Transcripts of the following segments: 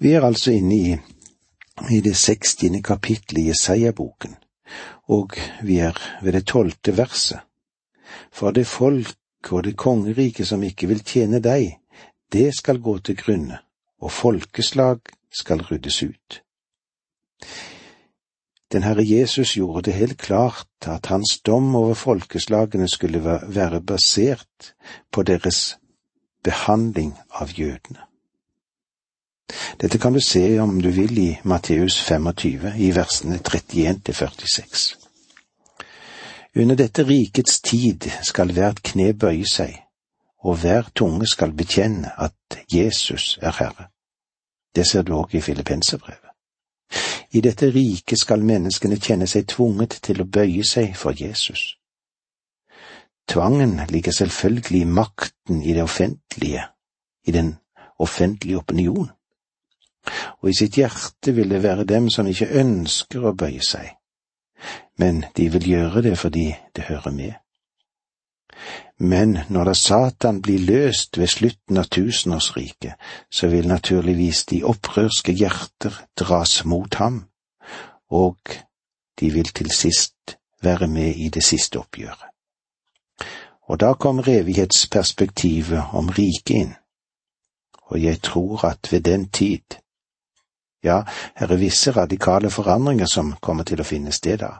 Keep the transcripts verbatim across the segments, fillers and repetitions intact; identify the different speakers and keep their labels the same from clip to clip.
Speaker 1: Vi er altså inne i, i det sekstiende kapitlet i Jesaja-boken, og vi er ved det tolvte verset. For det folk og det kongerike som ikke vil tjene deg, det skal gå til grunne, og folkeslag skal ryddes ut. Den Herre Jesus gjorde det helt klart at hans dom over folkeslagene skulle være basert på deres behandling av jødene. Dette kan du se om du vil i Matteus femogtyve, i versene trettien til førtiseks. Under dette rikets tid skal hvert kne bøye seg, og hver tunge skal bekjenne at Jesus er Herre. Det ser du også i Filippenserbrevet. I dette riket skal menneskene kjenne seg tvunget til å bøye seg for Jesus. Tvangen ligger selvfølgelig i makten i det offentlige, i den offentlige opinion. Og i sitt hjerte vil det være dem som ikke ønsker å bøye seg, men de vil gjøre det fordi det hører med. Men når da Satan blir løst ved slutten av tusenårsriket, så vil naturligvis de opprørske hjerter dras mot ham, og de vil til sist være med i det siste oppgjøret. Og da kommer evighetsperspektivet om riket inn, og jeg tror at ved den tid, ja, her er visse radikale forandringer som kommer til å finne sted da.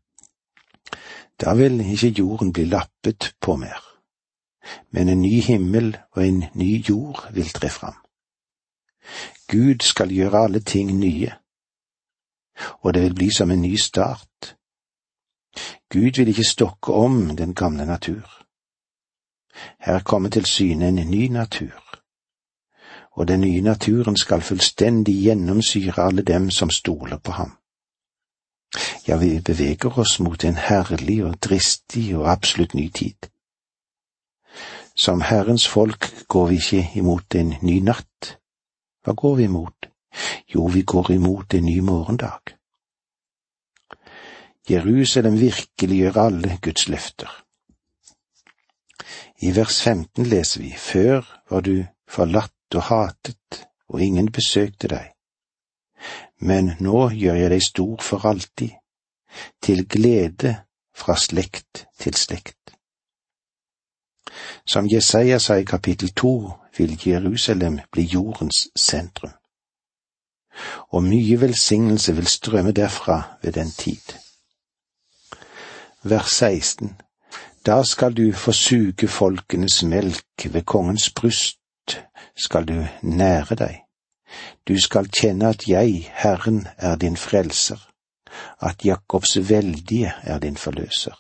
Speaker 1: Da vil ikke jorden bli lappet på mer, men en ny himmel og en ny jord vil tre fram. Gud skal gjøre alle ting nye, og det vil bli som en ny start. Gud vil ikke stokke om den gamle natur. Her kommer til syne en ny natur, og den nye naturen skal fullstendig gjennomsyre alle dem som stoler på ham. Ja, vi beveger oss mot en herlig og dristig og absolutt ny tid. Som Herrens folk går vi ikke imot en ny natt. Hva går vi imot? Jo, vi går imot en ny morgendag. Jerusalem virkelig gjør alle Guds løfter. I vers femten leser vi, før var du forlatt og hatet, og ingen besøkte deg. Men nå gjør jeg deg stor for alltid, til glede fra slekt til slekt. Som Jesaja sa i kapittel to, vil Jerusalem bli jordens sentrum. Og mye velsignelse vil strømme derfra ved den tid. Vers seksten. Da skal du få suge folkenes melk, ved kongens bryst skal du nære deg. Du skal kjenne at jeg, Herren, er din frelser, at Jakobs veldige er din forløser.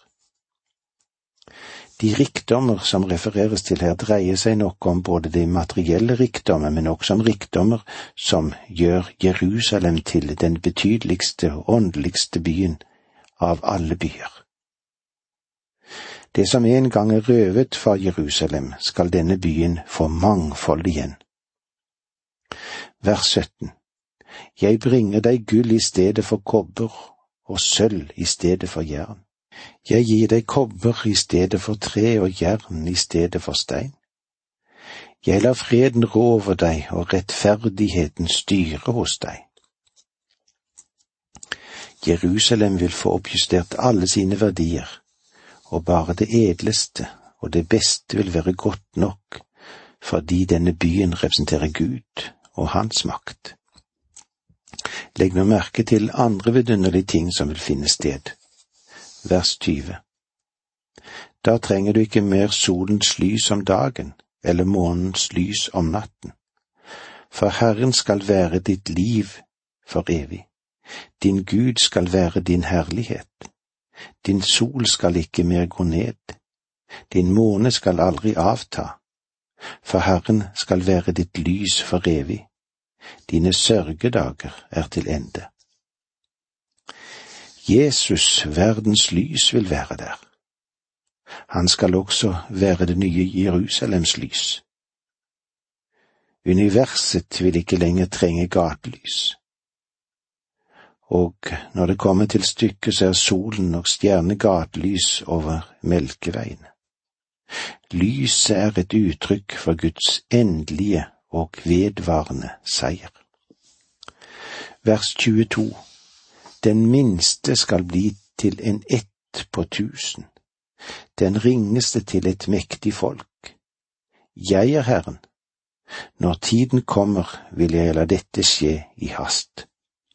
Speaker 1: De rikdommer som refereres til her dreier seg nok om både de materielle rikdommer, men også om rikdommer som gjør Jerusalem til den betydeligste og åndeligste byen av alle byer. Det som en gang er røvet fra Jerusalem, skal denne byen få mangfold igjen. Vers sytten. Jeg bringer deg gull i stedet for kobber, og sølv i stedet for jern. Jeg gir deg kobber i stedet for tre, og jern i stedet for stein. Jeg lar freden rå over deg, og rettferdigheten styre hos deg. Jerusalem vil få oppjustert alle sine verdier, og bare det edleste og det beste vil være godt nok, fordi denne byen representerer Gud og hans makt. Legg nå merke til andre vidunderlige ting som vil finne sted. Vers tyve. Da trenger du ikke mer solens lys om dagen, eller månens lys om natten. For Herren skal være ditt liv for evig. Din Gud skal være din herlighet. Din sol skal ikke mer gå ned. Din måne skal aldri avta. For Herren skal være ditt lys for evig. Dine sørgedager er til ende. Jesus, verdens lys, vil være der. Han skal også være det nye Jerusalems lys. Universet vil ikke lenger trenge gatelys. Og når det kommer til stykket, så er solen og stjerne gatelys over Melkeveien. Lyset er et uttrykk for Guds endelige og vedvarende seier. Vers tjueto. Den minste skal bli til en ett på tusen, den ringeste til et mektig folk. Jeg er Herren. Når tiden kommer, vil jeg la dette skje i hast.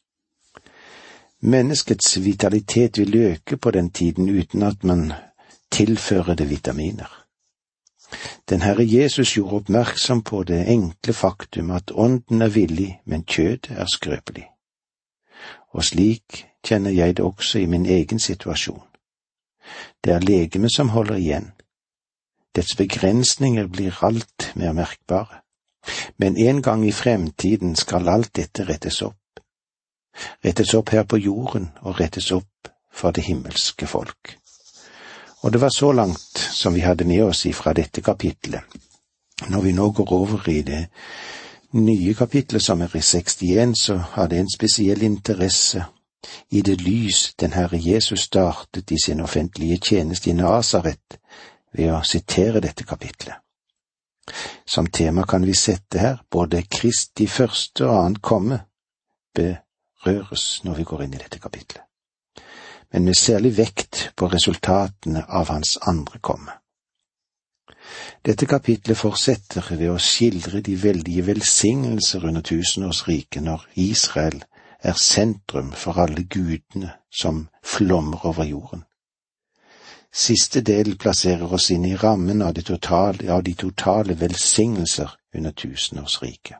Speaker 1: Menneskets vitalitet vil øke på den tiden uten at man tilfører det vitaminer. Den Herre Jesus gjorde oppmerksom på det enkle faktum at ånden er villig, men kjødet er skrøpelig. Og slik kjenner jeg det også i min egen situasjon. Det er legemet som holder igjen. Dets begrensninger blir alt mer merkbare. Men en gang i fremtiden skal alt dette rettes opp. Rettes opp her på jorden og rettes opp for det himmelske folk. Og det var så langt som vi hadde med oss ifra dette kapitlet. Når vi nå går over i det nye kapitlet som er i sekstien, så har det en spesiell interesse i det lys den Herre Jesus startet i sin offentlige tjeneste i Nasaret ved å sitere dette kapitlet. Som tema kan vi sette her både Kristi første og annet komme berøres når vi går inn i dette kapitlet, men med særlig vekt på resultatene av hans andre komme. Dette kapitlet fortsetter ved å skildre de veldige velsignelser under tusenårsriket når Israel er sentrum for alle gudene som flommer over jorden. Siste del plasserer oss inn i rammen av de totale, av de totale velsignelser under tusenårsriket.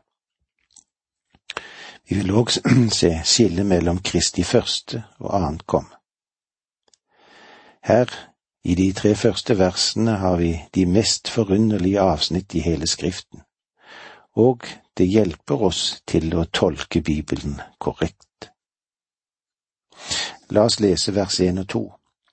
Speaker 1: Vi vil også se skille mellom Kristi første og annet komme. Her, i de tre første versene, har vi de mest forunderlige avsnitt i hele Skriften, og det hjelper oss til å tolke Bibelen korrekt. La oss lese vers en og to.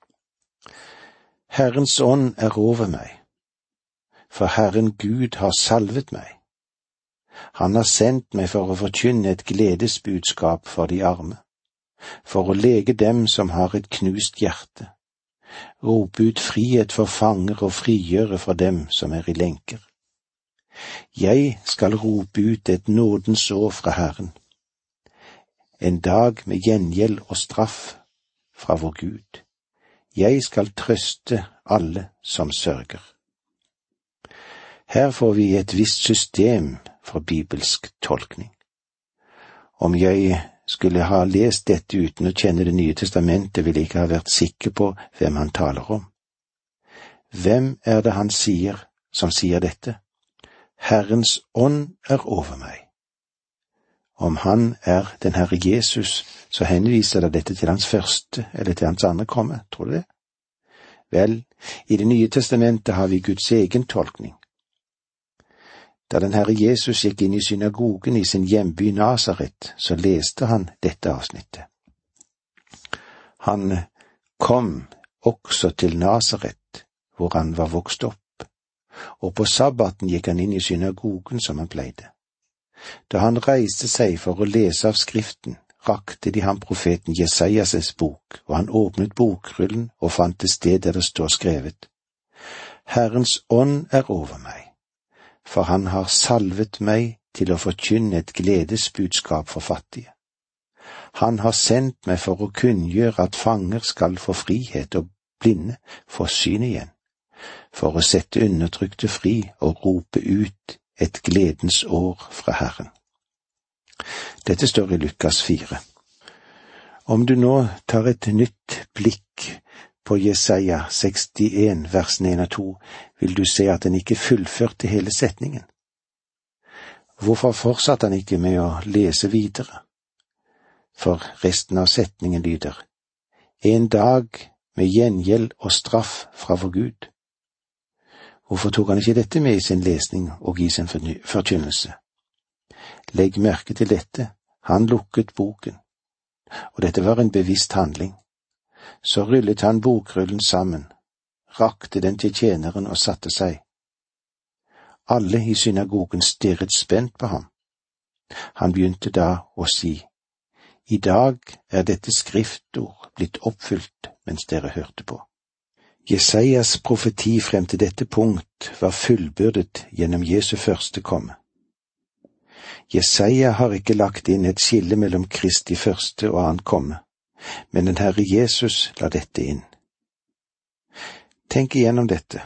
Speaker 1: Herrens ånd er over meg, for Herren Gud har salvet meg. Han har sendt meg for å forkynne et gledesbudskap for de arme, for å lege dem som har et knust hjerte, rope ut frihet for fanger og frigjøre for dem som er i lenker. Jeg skal rope ut et nådens år fra Herren, en dag med gjengjeld og straff fra vår Gud. Jeg skal trøste alle som sørger. Her får vi et visst system for bibelsk tolkning. Om jeg skulle ha lest dette uten å kjenne Det nye testamentet, ville jeg ikke ha vært sikker på hvem han taler om. Hvem er det han sier som sier dette? Herrens ånd er over meg. Om han er den Herre Jesus, så henviser det dette til hans første eller til hans andre komme, tror du det? Vel, i Det nye testamentet har vi Guds egen tolkning. Da den Herre Jesus gikk inn i synagogen i sin hjemby Nasaret, så leste han dette avsnittet. Han kom også til Nasaret, hvor han var vokst opp, og på sabbaten gikk han inn i synagogen som han pleide. Da han reiste seg for å lese av Skriften, rakte de ham profeten Jesajas bok, og han åpnet bokrullen og fant et sted der det står skrevet: Herrens ånd er over meg, for han har salvet meg til å forkynne et gledesbudskap for fattige. Han har sendt meg for å kunngjøre at fanger skal få frihet og blinde få syn igjen, for å sette undertrykte fri og rope ut et gledens år fra Herren. Dette står i Lukas fire. Om du nå tar et nytt blikk på Jesaja sekstien, versene en og to, vil du se at den ikke fullførte hele setningen. Hvorfor fortsatte han ikke med å lese videre? For resten av setningen lyder: En dag med gjengjeld og straff fra vår Gud. Hvorfor tok han ikke dette med i sin lesning og i sin forkynnelse? Legg merke til dette, han lukket boken, og dette var en bevisst handling. Så rullet han bokrullen sammen, rakte den til tjeneren og satte seg. Alle i synagogen stirret spent på ham. Han begynte da å si: I dag er dette skriftord blitt oppfylt mens dere hørte på. Jesajas profeti frem til dette punkt var fullbyrdet gjennom Jesu første komme. Jesaja har ikke lagt inn et skille mellom Kristi første og annen komme, men den Herre Jesus la dette inn. Tenk igjennom dette.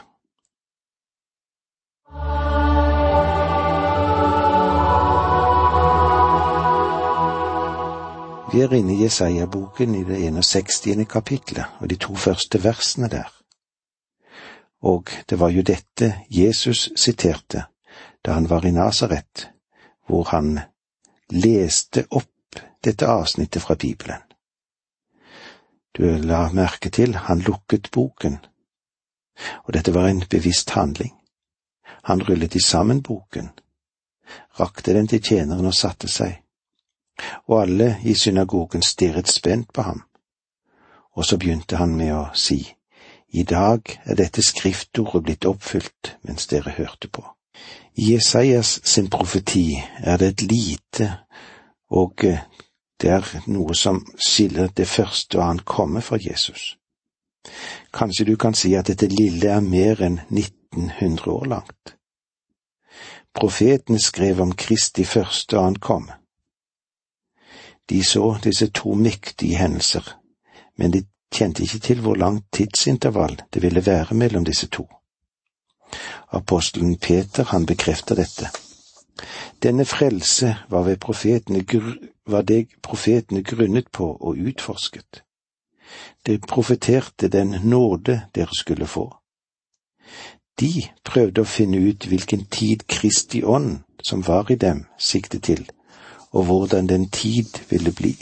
Speaker 1: Vi er inne i Jesaja-boken i det enogsekstiende kapitlet og de to første versene der. Og det var jo dette Jesus siterte da han var i Nasaret, hvor han leste opp dette avsnittet fra Bibelen. Du la merke til, han lukket boken, og dette var en bevisst handling. Han rullet i sammen boken, rakte den til tjeneren og satte seg, og alle i synagogen stirret spent på ham. Og så begynte han med å si, i dag er dette skriftordet blitt oppfylt mens dere hørte på. I Jesajas sin profeti er det et lite, og det er noe som skiller det første og annen komme fra Jesus. Kanskje du kan si at dette lille er mer enn nitten hundre år langt. Profeten skrev om Kristi første og annen komme. De så disse to mektige hendelser, men de kjente ikke til hvor langt tidsintervall det ville være mellom disse to. Apostelen Peter, han bekrefter dette. Denne frelse var, ved profetene, var det profetene grunnet på og utforsket. De profeterte den nåde dere skulle få. De prøvde å finne ut hvilken tid Kristi ånd, som var i dem, siktet til, og hvordan den tid ville bli.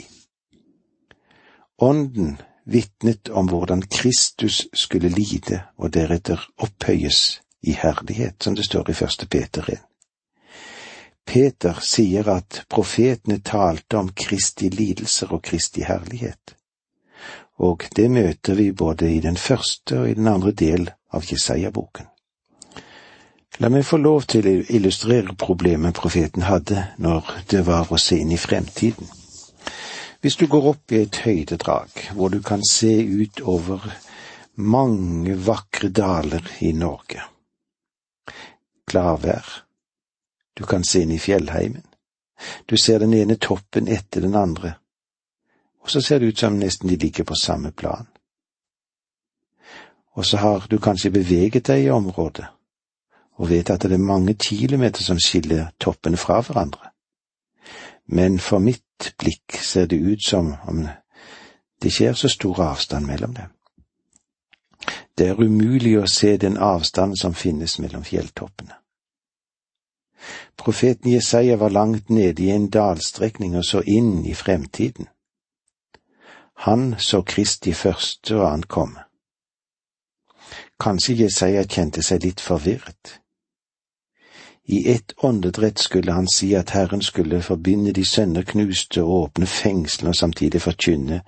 Speaker 1: Ånden vitnet om hvordan Kristus skulle lide og deretter opphøyes i herlighet, som det står i første Peter en. Peter sier at profetene talte om Kristi lidelser og Kristi herlighet, og det møter vi både i den første og i den andre del av Jesaja-boken. La meg få lov til å illustrere problemet profeten hadde når det var å se inn i fremtiden. Hvis du går opp i et høydedrag, hvor du kan se ut over mange vakre daler i Norge. Gladvær. Du kan se inn i fjellheimen. Du ser den ene toppen etter den andre, og så ser det ut som nesten de ligger på samme plan. Og så har du kanskje beveget deg i området, og vet at det er mange kilometer som skiller toppene fra hverandre. Men for mitt blikk ser det ut som om det ikke er så stor avstand mellom dem. Det er umulig å se den avstand som finnes mellom fjelltoppene. Profeten Jesaja var langt nede i en dalstrekning og så inn i fremtiden. Han så Kristi første og annen komme. Kanskje Jesaja kjente seg litt forvirret. I ett åndedrett skulle han si at Herren skulle forbinde de sønderknuste og åpne fengslene og samtidig forkynne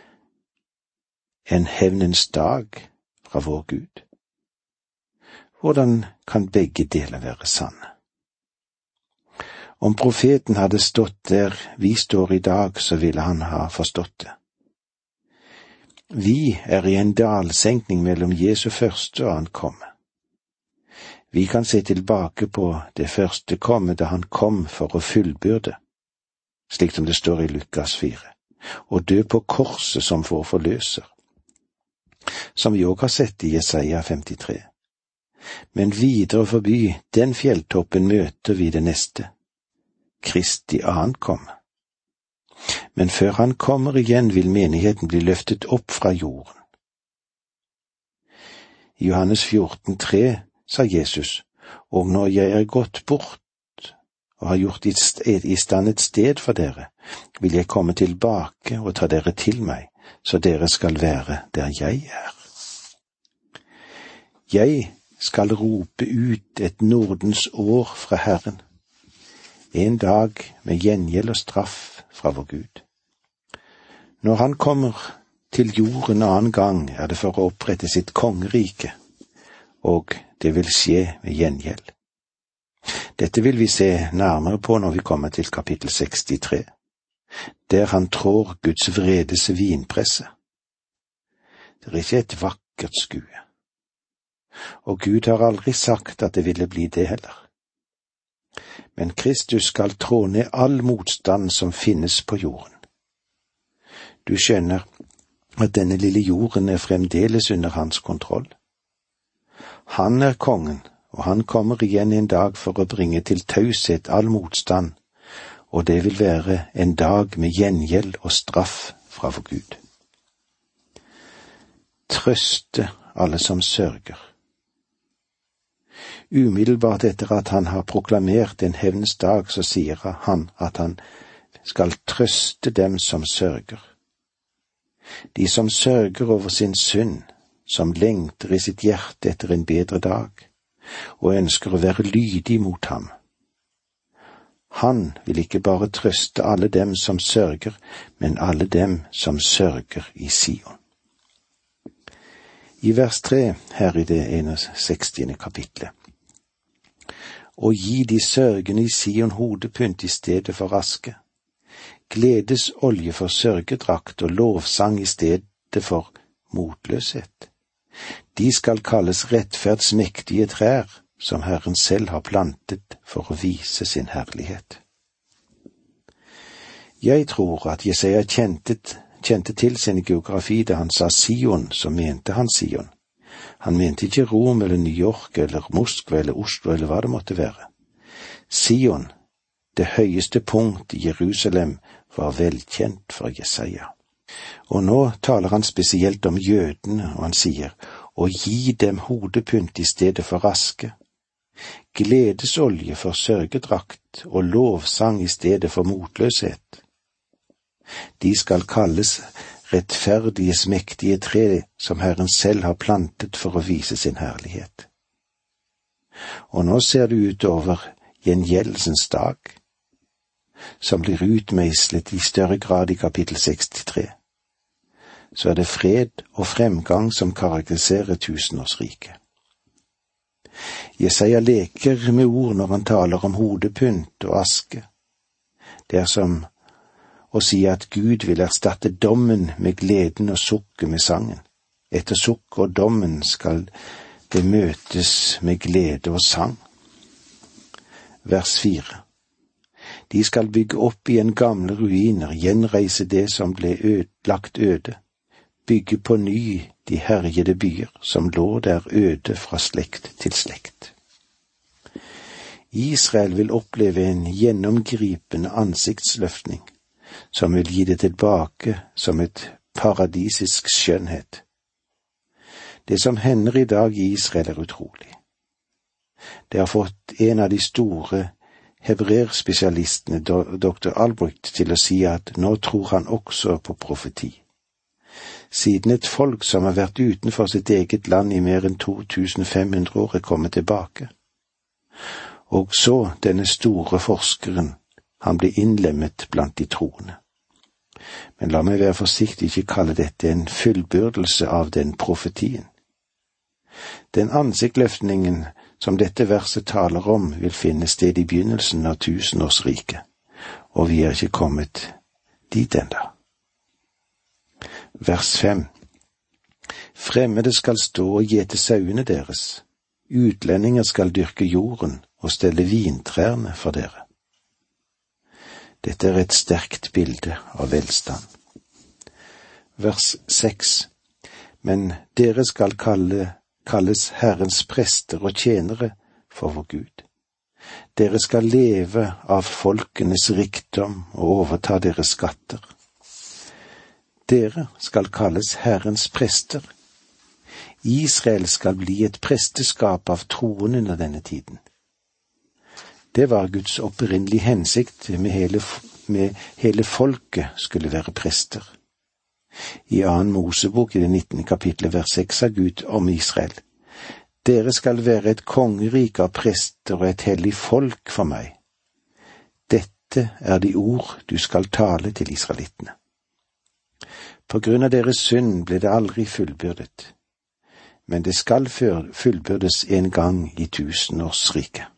Speaker 1: en hevnens dag fra vår Gud. Hvordan kan begge deler være sanne? Om profeten hadde stått der vi står i dag, så ville han ha forstått det. Vi er i en dalsenkning mellom Jesu første og annen komme. Vi kan se tilbake på det første komme da han kom for å fullbyrde, slik som det står i Lukas fire, og dø på korset som vår forløser, som vi også har sett i Jesaja femtitre. Men videre forbi den fjelltoppen møter vi det neste, Kristi ankomme. Men før han kommer igjen vil menigheten bli løftet opp fra jorden. I Johannes fjorten tre sa Jesus, og når jeg er gått bort og har gjort i stand et sted for dere, vil jeg komme tilbake og ta dere til meg, så dere skal være der jeg er. Jeg skal rope ut et nådens år fra Herren, en dag med gjengjeld og straff fra vår Gud. Når han kommer til jorden annen gang, er det for å opprette sitt kongerike, og det vil skje med gjengjeld. Dette vil vi se nærmere på når vi kommer til kapittel sekstitre, der han trår Guds vredes vinpresse. Det er ikke et vakkert skue, og Gud har aldri sagt at det ville bli det heller. Men Kristus skal trå ned all motstand som finnes på jorden. Du skjønner at denne lille jorden er fremdeles under hans kontroll. Han er kongen, og han kommer igjen en dag for å bringe til taushet all motstand, og det vil være en dag med gjengjeld og straff fra vår Gud. Trøste alle som sørger. Umiddelbart etter at han har proklamert en hevnens dag, så sier han at han skal trøste dem som sørger. De som sørger over sin synd, som lengter i sitt hjerte etter en bedre dag, og ønsker å være lydig mot ham. Han vil ikke bare trøste alle dem som sørger, men alle dem som sørger i Sion. I vers tre, her i det sekstigste kapitlet. Og gi de sørgende i Sion hodepynt i stedet for aske. Gledes olje for sørgedrakt og lovsang i stedet for motløshet. De skal kalles rettferdsmektige trær, som Herren selv har plantet for å vise sin herlighet. Jeg tror at Jesaja kjente, kjente til sin geografi da han sa Sion, så mente han Sion. Han mente ikke Rom eller New York eller Moskva eller Oslo eller hva det måtte være. Sion, det høyeste punkt i Jerusalem, var velkjent for Jesaja. Og nå taler han spesielt om jødene, og han sier, og gi dem hodepynt i stedet for aske. Gledesolje for sørgedrakt og lovsang i stedet for motløshet. De skal kalles rettferdiges mektige tre, som Herren selv har plantet for å vise sin herlighet. Og nå ser det ut over gjengjeldelsens dag, som blir utmeislet i større grad i kapittel sekstitre. Så er det fred og fremgang som karakteriserer tusenårsriket. Jesaja leker med ord når han taler om hodepynt og aske. Det er som å si at Gud vil erstatte dommen med gleden og sukket med sangen. Etter sukket og dommen skal det møtes med glede og sang. Vers fire. De skal bygge opp igjen gamle ruiner, gjenreise det som ble ødelagt øde, bygge på ny de herjede byer som lå der øde fra slekt til slekt. Israel vil oppleve en gjennomgripende ansiktsløftning, som vil gi det tilbake som et paradisisk skjønnhet. Det som hender i dag i Israel er utrolig. Det har fått en av de store hebreerspesialistene, doktor Albrecht, til å si at nå tror han også på profeti. Siden et folk som har vært utenfor sitt eget land i mer enn to tusen fem hundre år er kommet tilbake. Og så denne store forskeren, han ble innlemmet blant de troende. Men la meg være forsiktig ikke kalle dette en fullbyrdelse av den profetien. Den ansiktløftningen som dette verset taler om, vil finne sted i begynnelsen av tusenårsriket, og vi er ikke kommet dit enda. Vers fem. Fremmede skal stå og gjete sauene deres, utlendinger skal dyrke jorden og stelle vintrærne for dere. Dette er et sterkt bilde av velstand. Vers seks. Men dere skal kalle kalles Herrens prester og tjenere for vår Gud. Dere skal leve av folkenes rikdom og overta deres skatter. Dere skal kalles Herrens prester. Israel skal bli et presteskap av troen under denne tiden. Det var Guds opprinnelige hensikt med hele, med hele folket skulle være prester. I annen Mosebok i det nittende kapitlet vers seks av Gud om Israel. Dere skal være et kongerike av prester og et hellig folk for meg. Dette er de ord du skal tale til israelittene. På grunn av deres synd ble det aldri fullbyrdet, men det skal fullbyrdes en gang i tusenårsriket.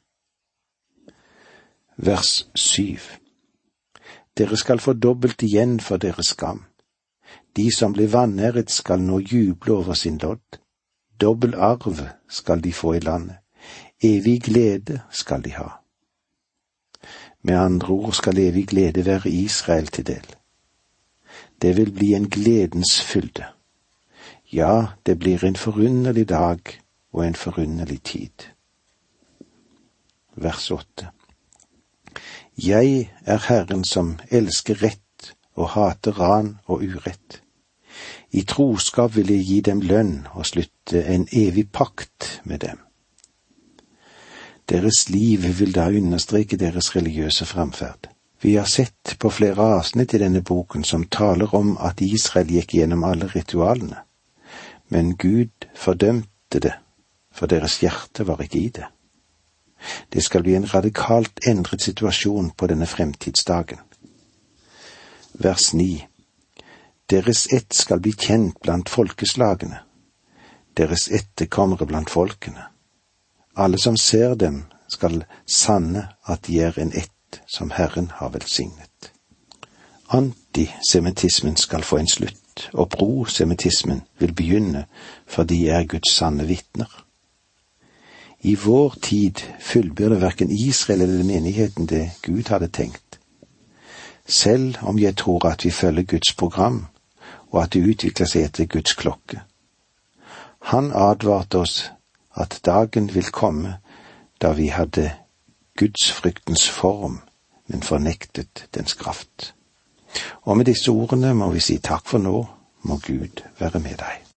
Speaker 1: Vers syv. Dere skal få dobbelt igjen for deres skam. De som ble vanæret skal nå juble over sin lodd. Dobbel arv skal de få i landet. Evig glede skal de ha. Med andre ord skal evig glede være Israel til del. Det vil bli en gledens fylde. Ja, det blir en forunderlig dag og en forunderlig tid. Vers åtte. Jeg er Herren som elsker rett og hater ran og urett. I troskap vil jeg gi dem lønn og slutte en evig pakt med dem. Deres liv vil da understreke deres religiøse framferd. Vi har sett på flere avsnitt i denne boken som taler om at Israel gikk gjennom alle ritualene, men Gud fordømte det, for deres hjerte var ikke i det. Det skal bli en radikalt endret situasjon på denne fremtidsdagen. Vers ni. Deres ett skal bli kjent blant folkeslagene, deres etterkommere blant folkene. Alle som ser dem skal sanne at de er en ett som Herren har velsignet. Antisemittismen skal få en slutt, og prosemittismen vil begynne, for de er Guds sanne vitner. I vår tid fullbyrder hverken Israel eller menigheten det Gud hadde tenkt. Selv om jeg tror at vi følger Guds program, og at det utvikler seg etter Guds klokke. Han advarte oss at dagen vil komme da vi hadde Guds fryktens form, men fornektet dens kraft. Og med disse ordene må vi si takk for nå, må Gud være med deg.